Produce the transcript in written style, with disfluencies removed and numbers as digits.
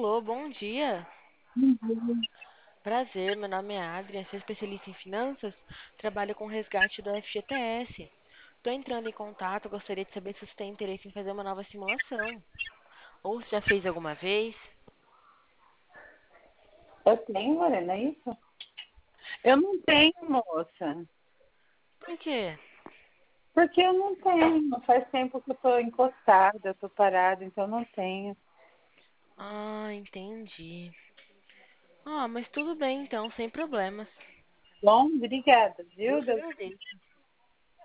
Alô, bom dia. Uhum. Prazer, meu nome é Adrian, sou especialista em finanças, trabalho com resgate do FGTS. Estou entrando em contato, gostaria de saber se você tem interesse em fazer uma nova simulação. Ou se já fez alguma vez. Eu tenho, Lorena, é isso? Eu não tenho, moça. Por quê? Porque eu não tenho. Faz tempo que eu estou encostada, eu estou parada, então eu não tenho. Ah, entendi. Ah, mas tudo bem então, sem problemas. Bom, obrigada, Eu viu? que agradeço.